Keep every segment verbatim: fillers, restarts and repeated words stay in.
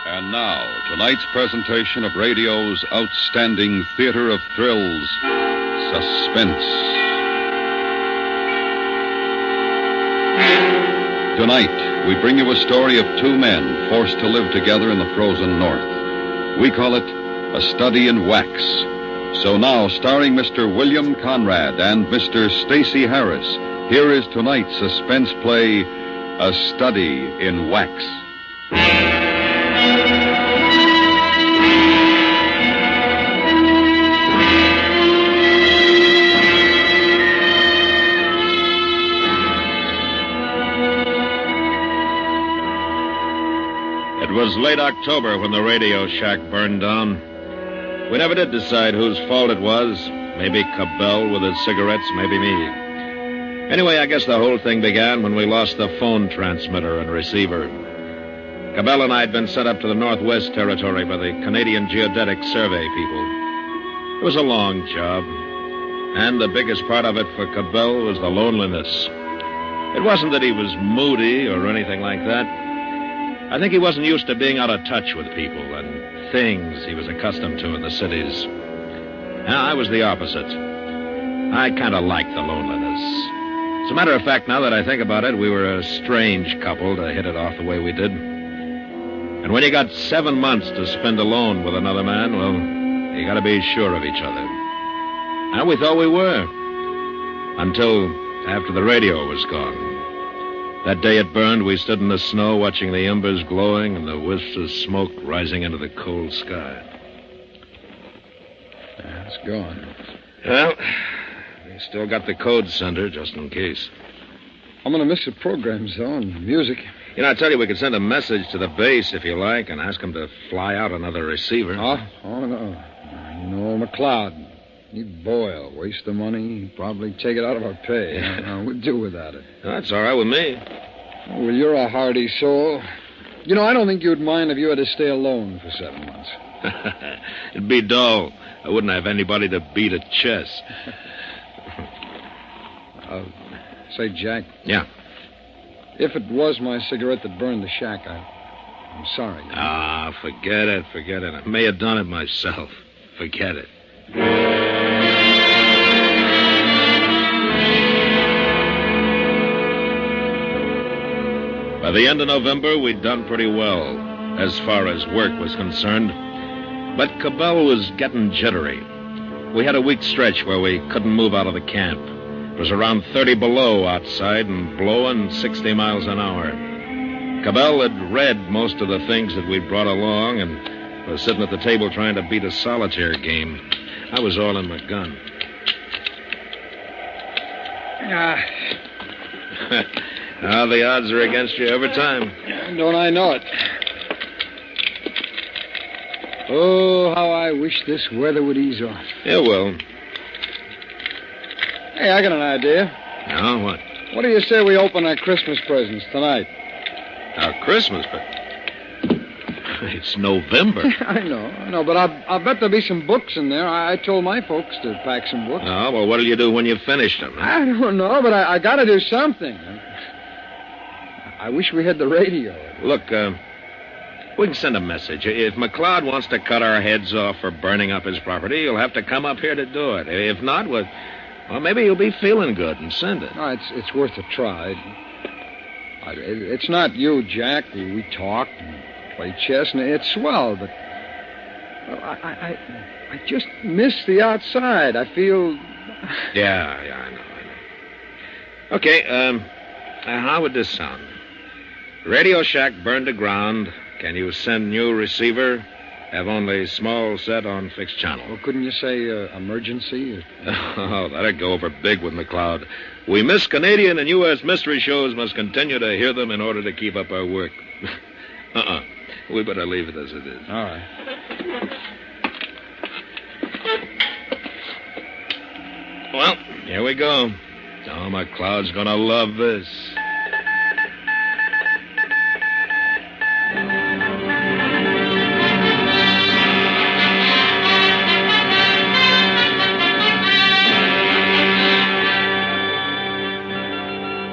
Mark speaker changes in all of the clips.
Speaker 1: And now, tonight's presentation of radio's outstanding theater of thrills, Suspense. Tonight, we bring you a story of two men forced to live together in the frozen north. We call it A Study in Wax. So now, starring Mister William Conrad and Mister Stacy Harris, here is tonight's suspense play, A Study in Wax.
Speaker 2: It was late October when the radio shack burned down. We never did decide whose fault it was. Maybe Cabell with his cigarettes, maybe me. Anyway, I guess the whole thing began when we lost the phone transmitter and receiver. Cabell and I had been sent up to the Northwest Territory by the Canadian Geodetic Survey people. It was a long job, and the biggest part of it for Cabell was the loneliness. It wasn't that he was moody or anything like that. I think he wasn't used to being out of touch with people and things he was accustomed to in the cities. Now, I was the opposite. I kind of liked the loneliness. As a matter of fact, now that I think about it, we were a strange couple to hit it off the way we did. And when you got seven months to spend alone with another man, well, you got to be sure of each other. And we thought we were. Until after the radio was gone. That day it burned, we stood in the snow watching the embers glowing and the wisps of smoke rising into the cold sky.
Speaker 3: Yeah, it's gone.
Speaker 2: Well, we still got the code sender, just in case.
Speaker 3: I'm going to miss the programs, though, and the music.
Speaker 2: You know, I tell you, we could send a message to the base, if you like, and ask them to fly out another receiver.
Speaker 3: Oh, oh no. You know, McLeod, he'd boil, waste the money, he'd probably take it out of our pay.
Speaker 2: Yeah.
Speaker 3: Uh, we'd do without it.
Speaker 2: That's all right with me.
Speaker 3: Oh, well, you're a hardy soul. You know, I don't think you'd mind if you had to stay alone for seven months.
Speaker 2: It'd be dull. I wouldn't have anybody to beat at chess.
Speaker 3: uh, say, Jack.
Speaker 2: Yeah?
Speaker 3: If it was my cigarette that burned the shack, I, I'm sorry.
Speaker 2: Ah, forget it, forget it. I may have done it myself. Forget it. By the end of November, we'd done pretty well, as far as work was concerned. But Cabell was getting jittery. We had a week stretch where we couldn't move out of the camp. It was around thirty below outside and blowing sixty miles an hour. Cabell had read most of the things that we'd brought along and was sitting at the table trying to beat a solitaire game. I was all in my gun.
Speaker 3: Ah.
Speaker 2: Now the odds are against you every time.
Speaker 3: Don't I know it? Oh, how I wish this weather would ease off.
Speaker 2: It will.
Speaker 3: Hey, I got an idea.
Speaker 2: Now, what?
Speaker 3: What do you say we open our Christmas presents tonight?
Speaker 2: Our Christmas presents? It's November.
Speaker 3: I know, I know, but I'll, I'll bet there'll be some books in there. I, I told my folks to pack some books.
Speaker 2: Oh, well, what'll you do when you've finished them? Huh?
Speaker 3: I don't know, but I, I got to do something. I wish we had the radio.
Speaker 2: Look, uh, we can send a message. If McLeod wants to cut our heads off for burning up his property, he'll have to come up here to do it. If not, well, well maybe he'll be feeling good and send it.
Speaker 3: No, it's it's worth a try. I, it, it's not you, Jack. We, we talk and play chess, and it's swell, but well, I, I, I just miss the outside. I feel...
Speaker 2: Yeah, yeah, I know, I know. Okay, um, uh, how would this sound? Radio shack burned to ground. Can you send new receiver? Have only small set on fixed channel.
Speaker 3: Well, couldn't you say uh, emergency?
Speaker 2: Oh, that'd go over big with McLeod. We miss Canadian and U S mystery shows, must continue to hear them in order to keep up our work. uh-uh. We better leave it as it is.
Speaker 3: All right.
Speaker 2: Well, here we go. Oh, McLeod's gonna love this.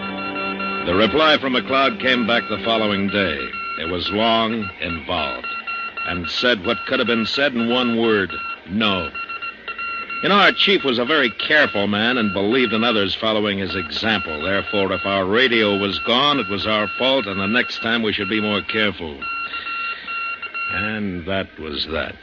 Speaker 2: The reply from McLeod came back the following day. It was long, involved. and said what could have been said in one word: no. You know, our chief was a very careful man and believed in others following his example. Therefore, if our radio was gone, it was our fault, and the next time we should be more careful. And that was that.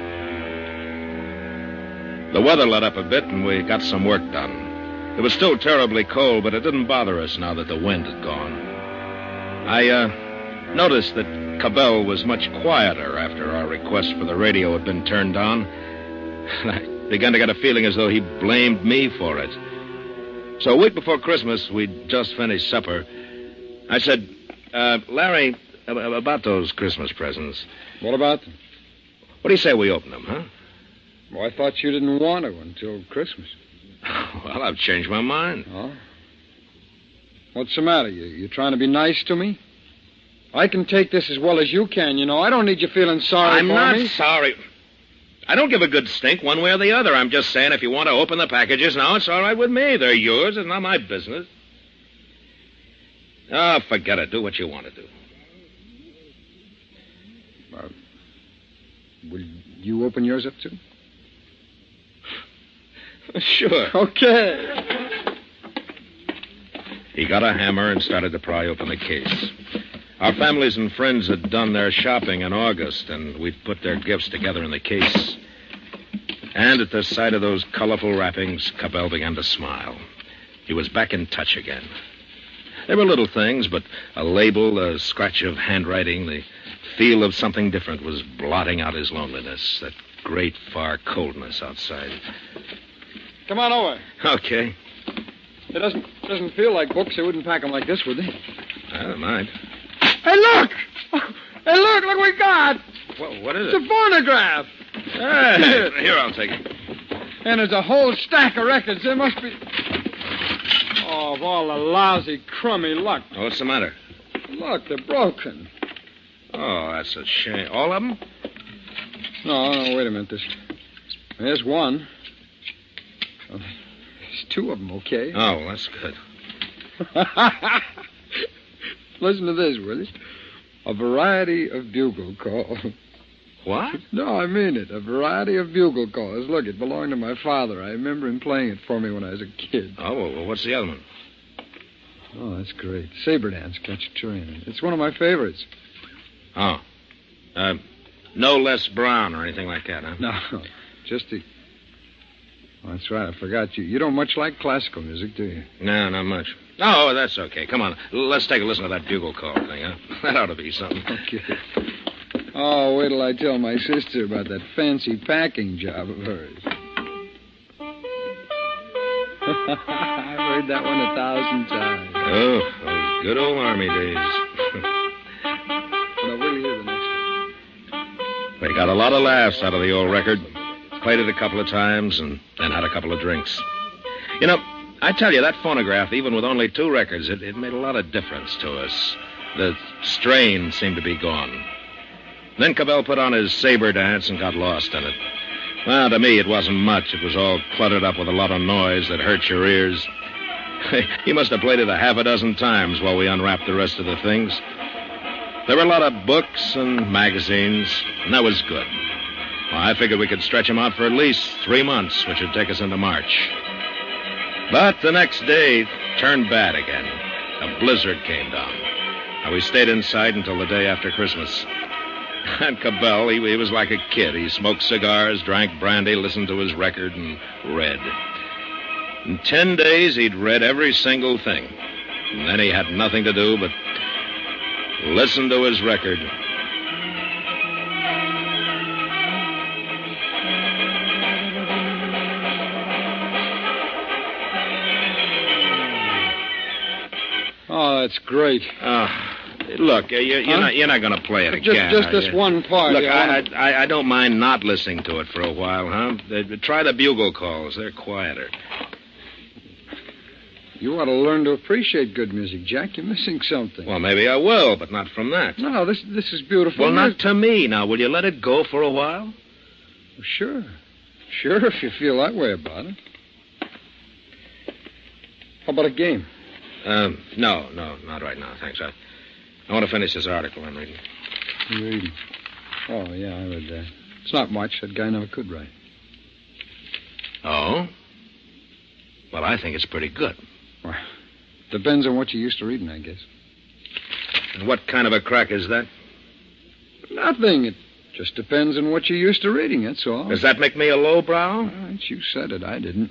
Speaker 2: The weather let up a bit, and we got some work done. It was still terribly cold, but it didn't bother us now that the wind had gone. I, uh, noticed that Cabell was much quieter after our request for the radio had been turned on. And I began to get a feeling as though he blamed me for it. So a week before Christmas, we'd just finished supper. I said, uh, Larry, about those Christmas presents.
Speaker 3: What about them?
Speaker 2: What do you say we open them, huh?
Speaker 3: Well, I thought you didn't want to until Christmas.
Speaker 2: Well, I've changed my mind.
Speaker 3: Oh? What's the matter? You, you trying to be nice to me? I can take this as well as you can, you know. I don't need you feeling sorry
Speaker 2: I'm
Speaker 3: for
Speaker 2: not
Speaker 3: me.
Speaker 2: sorry. I don't give a good stink one way or the other. I'm just saying if you want to open the packages now, it's all right with me. They're yours. It's not my business. Oh, forget it. Do what you want to do.
Speaker 3: Uh, will you open yours up, too?
Speaker 2: Sure.
Speaker 3: Okay.
Speaker 2: He got a hammer and started to pry open the case. Our families and friends had done their shopping in August, and we'd put their gifts together in the case. And at the sight of those colorful wrappings, Cabell began to smile. He was back in touch again. There were little things, but a label, a scratch of handwriting, the feel of something different was blotting out his loneliness, that great far coldness outside.
Speaker 3: Come on over.
Speaker 2: Okay.
Speaker 3: It doesn't doesn't feel like books. They wouldn't pack them like this, would they?
Speaker 2: I don't mind.
Speaker 3: Hey, look! Hey, look, look what we got!
Speaker 2: What, what is
Speaker 3: It's
Speaker 2: it?
Speaker 3: a phonograph!
Speaker 2: Hey, here, I'll take it.
Speaker 3: And there's a whole stack of records. There must be... Oh, of all the lousy, crummy luck.
Speaker 2: Oh, what's the matter?
Speaker 3: Look, they're broken.
Speaker 2: Oh, that's a shame. All of them?
Speaker 3: No, no, wait a minute. There's, there's one. Oh, there's two of them, okay?
Speaker 2: Oh, well, that's good.
Speaker 3: Listen to this, will you? A variety of bugle calls.
Speaker 2: What?
Speaker 3: No, I mean it. A variety of bugle calls. Look, it belonged to my father. I remember him playing it for me when I was a kid.
Speaker 2: Oh, well, what's the other one?
Speaker 3: Oh, that's great. Saber Dance, Catch a Train. It's one of my favorites.
Speaker 2: Oh. Uh, no less brown or anything like that, huh?
Speaker 3: No, just the... Oh, that's right. I forgot you. You don't much like classical music, do you?
Speaker 2: No, not much. Oh, that's okay. Come on. Let's take a listen to that bugle call thing, huh? That ought to be something.
Speaker 3: Okay. Oh, wait till I tell my sister about that fancy packing job of hers. I've heard that one a thousand times.
Speaker 2: Oh, those good old Army days.
Speaker 3: Now, wait till you hear the next one.
Speaker 2: They got a lot of laughs out of the old record. Played it a couple of times and then had a couple of drinks. You know, I tell you, that phonograph, even with only two records, it, it made a lot of difference to us. The strain seemed to be gone. Then Cabell put on his Saber Dance and got lost in it. Well, to me, it wasn't much. It was all cluttered up with a lot of noise that hurt your ears. He must have played it a half a dozen times while we unwrapped the rest of the things. There were a lot of books and magazines, and that was good. Well, I figured we could stretch him out for at least three months, which would take us into March. But the next day turned bad again. A blizzard came down. And we stayed inside until the day after Christmas. And Cabell, he, he was like a kid. He smoked cigars, drank brandy, listened to his record, and read. In ten days, he'd read every single thing. And then he had nothing to do but listen to his record.
Speaker 3: Oh, that's great.
Speaker 2: Uh, look, uh, you're, you're
Speaker 3: Huh?
Speaker 2: not you're not going to play it
Speaker 3: Just,
Speaker 2: again.
Speaker 3: just
Speaker 2: are
Speaker 3: this
Speaker 2: you?
Speaker 3: one part.
Speaker 2: Look,
Speaker 3: yeah,
Speaker 2: I,
Speaker 3: wanna-
Speaker 2: I I don't mind not listening to it for a while, huh? Uh, Try the bugle calls. They're quieter.
Speaker 3: You ought to learn to appreciate good music, Jack. You're missing something.
Speaker 2: Well, maybe I will, but not from that.
Speaker 3: No, this this is beautiful.
Speaker 2: Well, not
Speaker 3: music.
Speaker 2: to me. Now, will you let it go for a while?
Speaker 3: Sure. Sure, if you feel that way about it. How about a game?
Speaker 2: Um, no, no, not right now, thanks. I, I want to finish this article I'm reading.
Speaker 3: Reading. Oh, yeah, I read that. It's not much. That guy never could write.
Speaker 2: Oh? Well, I think it's pretty good.
Speaker 3: Well, depends on what you're used to reading, I guess.
Speaker 2: And what kind of a crack is that?
Speaker 3: Nothing. It just depends on what you're used to reading, that's all.
Speaker 2: Does that make me a lowbrow?
Speaker 3: All right, you said it. I didn't.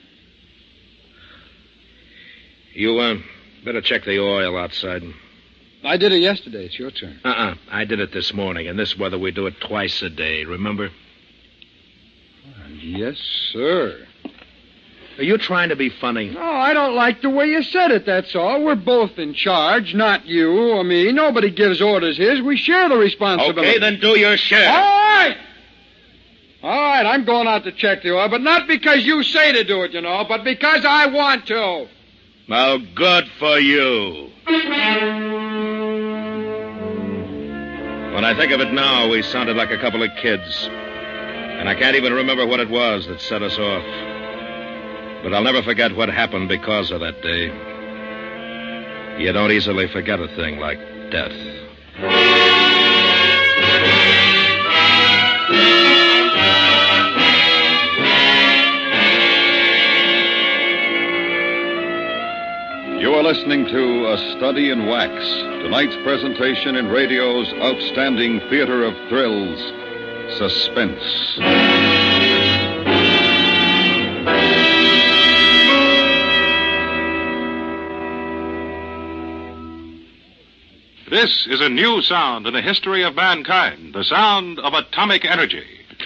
Speaker 2: You, uh, better check the oil outside.
Speaker 3: I did it yesterday. It's your turn.
Speaker 2: Uh-uh. I did it this morning. In this weather, we do it twice a day, remember?
Speaker 3: Uh, yes, sir.
Speaker 2: Are you trying to be funny?
Speaker 3: No, I don't like the way you said it, that's all. We're both in charge, not you or me. Nobody gives orders here. We share the responsibility.
Speaker 2: Okay, then do your share.
Speaker 3: All right. All right, I'm going out to check the oil, but not because you say to do it, you know, but because I want to.
Speaker 2: Well, good for you. When I think of it now, we sounded like a couple of kids. And I can't even remember what it was that set us off. But I'll never forget what happened because of that day. You don't easily forget a thing like death.
Speaker 1: You are listening to A Study in Wax, tonight's presentation in radio's outstanding theater of thrills, Suspense.
Speaker 4: This is a new sound in the history of mankind, the sound of atomic energy.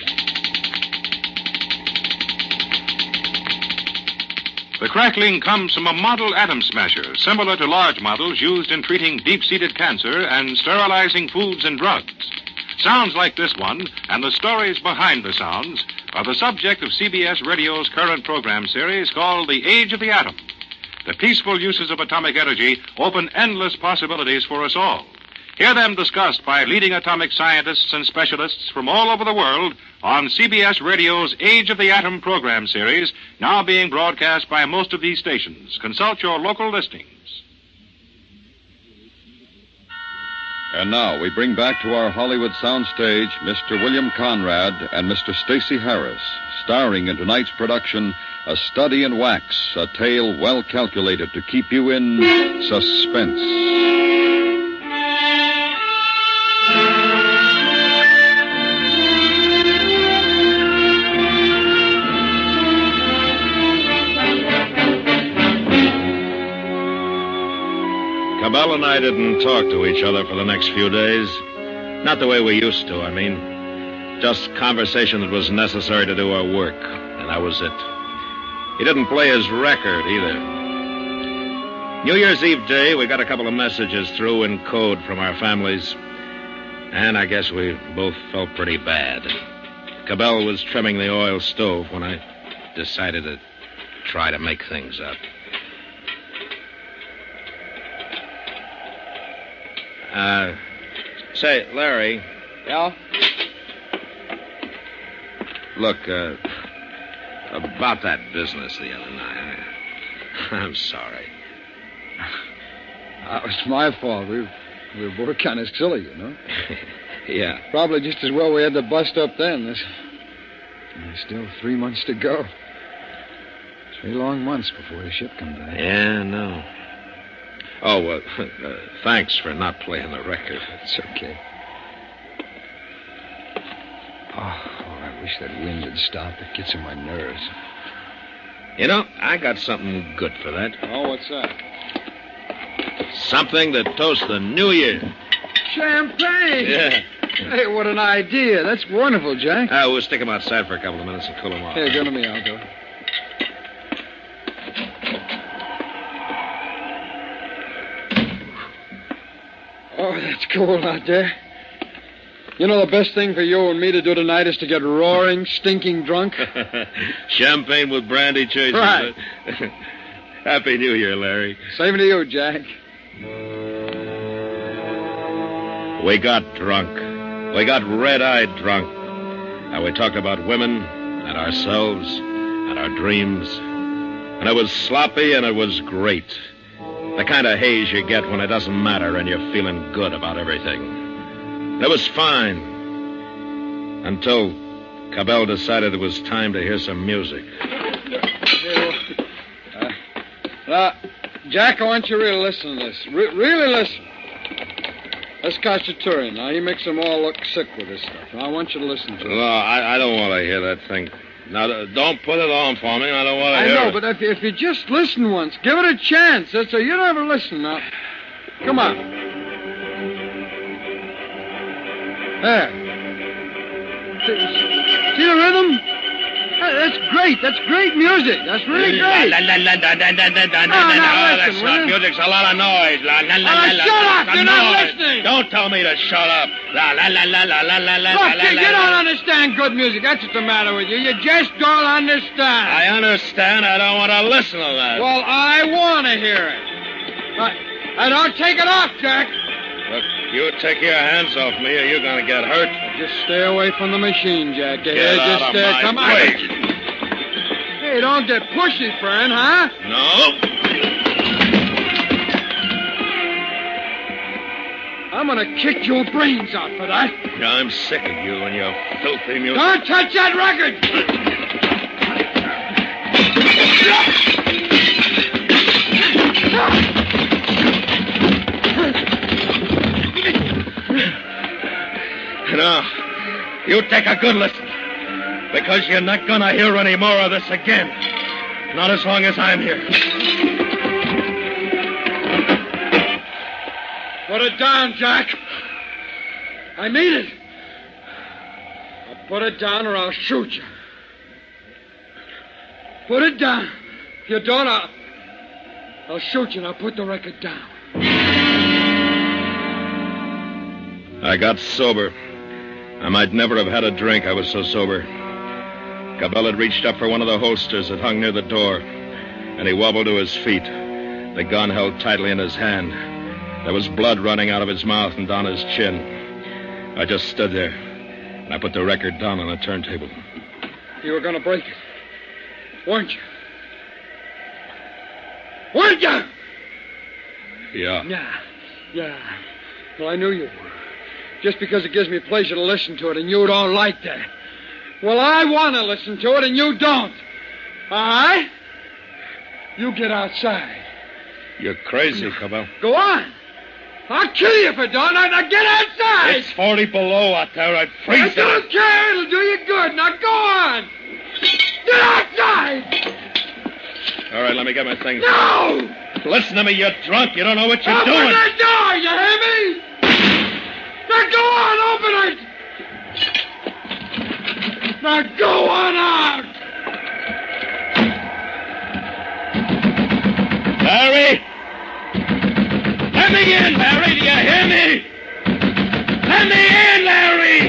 Speaker 4: The crackling comes from a model atom smasher, similar to large models used in treating deep-seated cancer and sterilizing foods and drugs. Sounds like this one, and the stories behind the sounds, are the subject of C B S Radio's current program series called The Age of the Atom. The peaceful uses of atomic energy open endless possibilities for us all. Hear them discussed by leading atomic scientists and specialists from all over the world on C B S Radio's Age of the Atom program series, now being broadcast by most of these stations. Consult your local listings.
Speaker 1: And now we bring back to our Hollywood soundstage Mister William Conrad and Mister Stacey Harris, starring in tonight's production, A Study in Wax, a tale well calculated to keep you in suspense.
Speaker 2: Cabell and I didn't talk to each other for the next few days. Not the way we used to, I mean. Just conversation that was necessary to do our work, and that was it. He didn't play his record, either. New Year's Eve day, we got a couple of messages through in code from our families, and I guess we both felt pretty bad. Cabell was trimming the oil stove when I decided to try to make things up. Uh, say, Larry.
Speaker 3: Yeah?
Speaker 2: Look, uh, about that business the other night. I, I'm sorry.
Speaker 3: That was my fault. We, we were both kind of silly, you know.
Speaker 2: Yeah.
Speaker 3: Probably just as well we had to bust up then. There's, there's still three months to go. Three long months before the ship comes back.
Speaker 2: Yeah, no. Oh, well, uh, thanks for not playing the record.
Speaker 3: It's okay. Oh, oh, I wish that wind had stopped. It gets on my nerves.
Speaker 2: You know, I got something good for that.
Speaker 3: Oh, what's that?
Speaker 2: Something that toasts the new year.
Speaker 3: Champagne!
Speaker 2: Yeah.
Speaker 3: Hey, what an idea. That's wonderful, Jack.
Speaker 2: Uh, we'll stick him outside for a couple of minutes and cool him off.
Speaker 3: Here, go to me. I'll do it. Oh, that's cold out there. You know, the best thing for you and me to do tonight is to get roaring, stinking drunk.
Speaker 2: Champagne with brandy chasers.
Speaker 3: Right.
Speaker 2: Happy New Year, Larry.
Speaker 3: Same to you, Jack.
Speaker 2: We got drunk. We got red-eyed drunk. And we talked about women and ourselves and our dreams. And it was sloppy and it was great. The kind of haze you get when it doesn't matter and you're feeling good about everything. It was fine. Until Cabell decided it was time to hear some music.
Speaker 3: Uh, uh, Jack, I want you to really listen to this. Re- really listen. That's Cacciatore. Now, he makes them all look sick with this stuff. Now, I want you to listen to it.
Speaker 2: No, I, I don't want to hear that thing. Now, don't put it on for me. I don't want to
Speaker 3: I
Speaker 2: hear
Speaker 3: know,
Speaker 2: it.
Speaker 3: but if, if you just listen once, give it a chance. That's a, you never listen now. Come on. There. See, see the rhythm? Hey, that's great. That's great music. That's really great.
Speaker 2: La, la, la, la, la, la, la, la,
Speaker 3: No,
Speaker 2: la,
Speaker 3: no,
Speaker 2: la,
Speaker 3: listen,
Speaker 2: that's
Speaker 3: will
Speaker 2: not
Speaker 3: you?
Speaker 2: music's a lot of noise. La, la, la,
Speaker 3: Oh,
Speaker 2: la, la,
Speaker 3: shut
Speaker 2: la,
Speaker 3: up.
Speaker 2: la,
Speaker 3: You're not
Speaker 2: noise.
Speaker 3: listening.
Speaker 2: Don't tell me to shut up. La, la, la, la, la, la, la, la,
Speaker 3: Look,
Speaker 2: la,
Speaker 3: you,
Speaker 2: la,
Speaker 3: you
Speaker 2: la.
Speaker 3: don't understand good music. That's what's the matter with you. You just don't understand.
Speaker 2: I understand. I don't want to listen to that.
Speaker 3: Well, I want to hear it. I, I don't take it off, Jack.
Speaker 2: Look, you take your hands off me or you're going to get hurt.
Speaker 3: Just stay away from the machine, Jack. You
Speaker 2: Get
Speaker 3: hear?
Speaker 2: out
Speaker 3: Just
Speaker 2: of
Speaker 3: stay.
Speaker 2: my
Speaker 3: Come
Speaker 2: way.
Speaker 3: on. Hey, don't get pushy, friend, huh?
Speaker 2: No.
Speaker 3: I'm gonna kick your brains out for that.
Speaker 2: I'm sick of you and your filthy music.
Speaker 3: Don't touch that record!
Speaker 2: No. You take a good listen. Because you're not going to hear any more of this again. Not as long as I'm here.
Speaker 3: Put it down, Jack. I mean it. Now put it down or I'll shoot you. Put it down. If you don't, I'll, I'll shoot you. Now put the record down.
Speaker 2: I got sober. I might never have had a drink. I was so sober. Cabell had reached up for one of the holsters that hung near the door, and he wobbled to his feet, the gun held tightly in his hand. There was blood running out of his mouth and down his chin. I just stood there, and I put the record down on a turntable.
Speaker 3: You were going to break it, weren't you? Weren't you?
Speaker 2: Yeah.
Speaker 3: Yeah, yeah. Well, I knew you were. Just because it gives me pleasure to listen to it, and you don't like that. Well, I want to listen to it, and you don't. All right? You get outside.
Speaker 2: You're crazy, Cabell.
Speaker 3: Go on. I'll kill you if I don't. Now, now get outside.
Speaker 2: It's forty below out there. I'd
Speaker 3: I
Speaker 2: freeze you.
Speaker 3: don't care. It'll do you good. Now go on. Get outside.
Speaker 2: All right, let me get my things.
Speaker 3: No.
Speaker 2: Listen to me, you're drunk. You don't know what you're
Speaker 3: Open
Speaker 2: doing.
Speaker 3: the door. You hear me? Now go on. Open it. Now go on out.
Speaker 2: Larry! Let me in, Larry! Do you hear me? Let me in, Larry!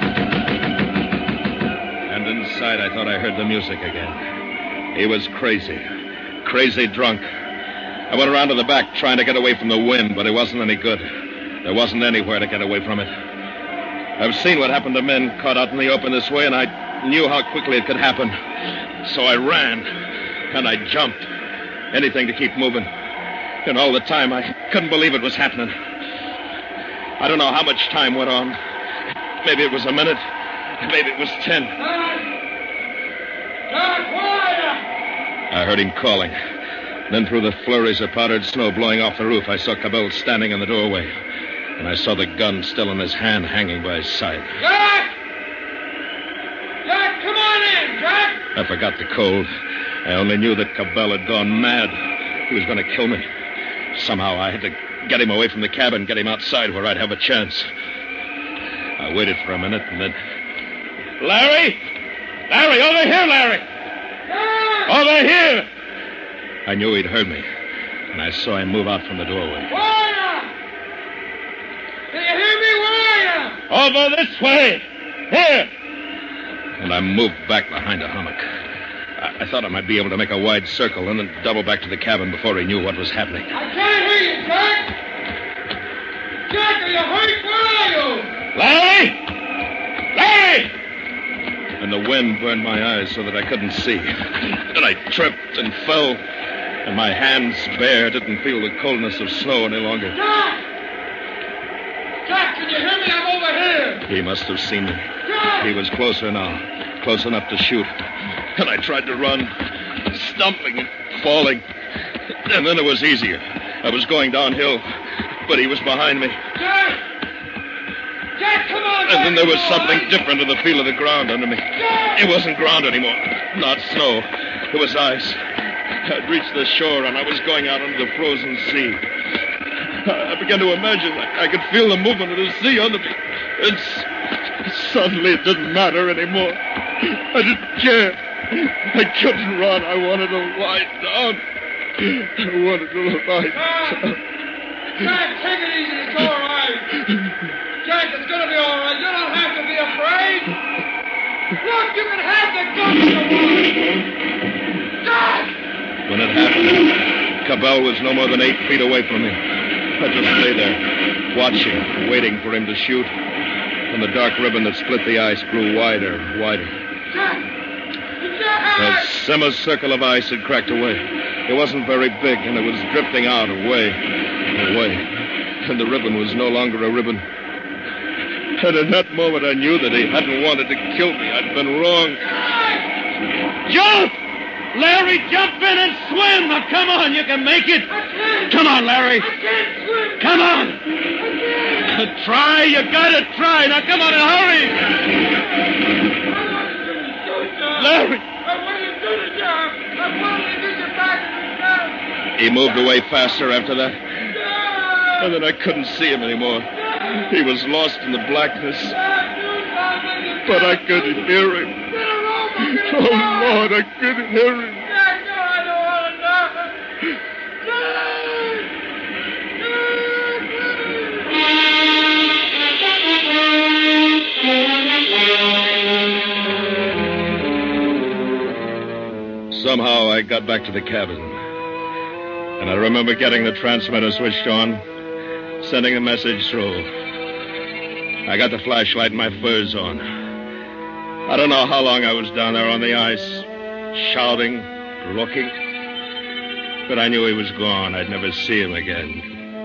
Speaker 2: And inside, I thought I heard the music again. He was crazy. Crazy drunk. I went around to the back trying to get away from the wind, but it wasn't any good. There wasn't anywhere to get away from it. I've seen what happened to men caught out in the open this way, and I knew how quickly it could happen. So I ran, and I jumped. Anything to keep moving. And all the time, I couldn't believe it was happening. I don't know how much time went on. Maybe it was a minute. Maybe it was ten. I heard him calling. Then through the flurries of powdered snow blowing off the roof, I saw Cabell standing in the doorway. And I saw the gun still in his hand, hanging by his side.
Speaker 3: Jack! Jack, come on in, Jack!
Speaker 2: I forgot the cold. I only knew that Cabell had gone mad. He was going to kill me. Somehow I had to get him away from the cabin, get him outside where I'd have a chance. I waited for a minute and then... Larry! Larry, over here, Larry!
Speaker 3: Jack!
Speaker 2: Over here! I knew he'd heard me, and I saw him move out from the doorway.
Speaker 3: Where are you? Do you hear me? Where are you?
Speaker 2: Over this way! Here! And I moved back behind a hummock. I, I thought I might be able to make a wide circle and then double back to the cabin before he knew what was happening.
Speaker 3: I can't hear you, Jack! Jack, are you hurt? Where are you?
Speaker 2: Larry! Larry! And the wind burned my eyes so that I couldn't see. And I tripped and fell, and my hands bare didn't feel the coldness of snow any longer.
Speaker 3: Jack! Jack, can you hear me? I'm over here.
Speaker 5: here!
Speaker 2: He must have seen me. He was closer now, close enough to shoot. And I tried to run, stumbling and falling. And then it was easier. I was going downhill, but he was behind me.
Speaker 5: Jack! Jack, come on!
Speaker 2: And then there was
Speaker 5: Jack,
Speaker 2: something
Speaker 5: come on.
Speaker 2: different in the feel of the ground under me.
Speaker 5: Jack!
Speaker 2: It wasn't ground anymore, not snow. It was ice. I'd reached the shore, and I was going out into the frozen sea. I began to imagine I, I could feel the movement of the sea under me. And s- suddenly it didn't matter anymore. I didn't care. I couldn't run. I wanted to lie down. I wanted to lie down.
Speaker 5: Jack, take it easy. It's all right. Jack, it's going to be all right. You don't have to be afraid. Look, you can have the gun you want. Jack!
Speaker 2: When it happened, Cabell was no more than eight feet away from me. I just lay there, watching, waiting for him to shoot. And the dark ribbon that split the ice grew wider and wider.
Speaker 5: Jack!
Speaker 2: A
Speaker 5: Jack!
Speaker 2: semicircle of ice had cracked away. It wasn't very big, and it was drifting out away, away. And the ribbon was no longer a ribbon. And in that moment, I knew that he hadn't wanted to kill me. I'd been wrong. Jump! Larry, jump in and swim! Now, come on, you can make it.
Speaker 5: I can't!
Speaker 2: Come on, Larry.
Speaker 5: I can't swim!
Speaker 2: Come on.
Speaker 5: I can't!
Speaker 2: Try, you gotta try. Now, come on and hurry.
Speaker 5: I wanted you to shoot, John.
Speaker 2: Larry.
Speaker 5: I wanted you to, John. I wanted to get you back to the
Speaker 2: He moved away faster after that.
Speaker 5: John!
Speaker 2: And then I couldn't see him anymore. He was lost in the blackness.
Speaker 5: John, do something.
Speaker 2: But I could hear him.
Speaker 5: Get a rope and get a
Speaker 2: Oh,
Speaker 5: rope.
Speaker 2: Lord, I could hear him.
Speaker 5: Jack, no, I don't want to die. Jack!
Speaker 2: Somehow I got back to the cabin. And I remember getting the transmitter switched on, sending a message through. I got the flashlight and my furs on. I don't know how long I was down there on the ice, shouting, looking. But I knew he was gone. I'd never see him again.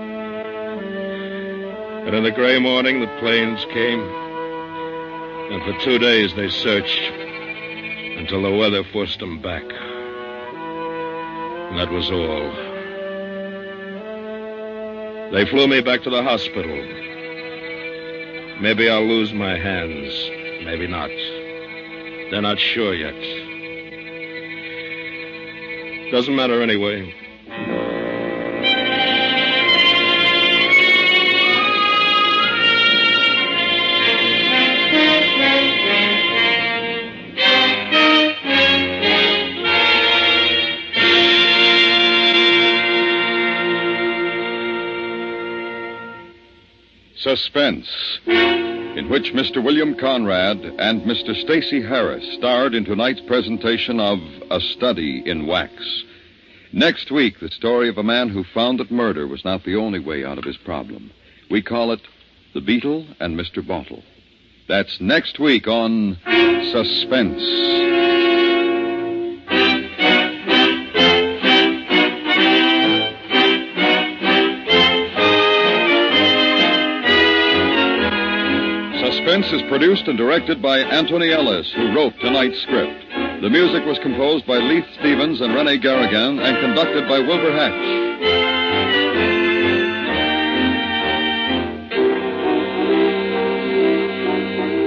Speaker 2: And in the gray morning, the planes came. And for two days they searched until the weather forced them back. And that was all. They flew me back to the hospital. Maybe I'll lose my hands. Maybe not. They're not sure yet. Doesn't matter anyway.
Speaker 1: Suspense, in which Mister William Conrad and Mister Stacy Harris starred in tonight's presentation of A Study in Wax. Next week, the story of a man who found that murder was not the only way out of his problem. We call it The Beetle and Mister Bottle. That's next week on Suspense. Suspense is produced and directed by Anthony Ellis, who wrote tonight's script. The music was composed by Leith Stevens and Rene Garrigan and conducted by Wilbur Hatch.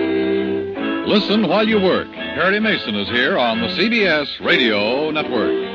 Speaker 6: Listen while you work. Perry Mason is here on the C B S Radio Network.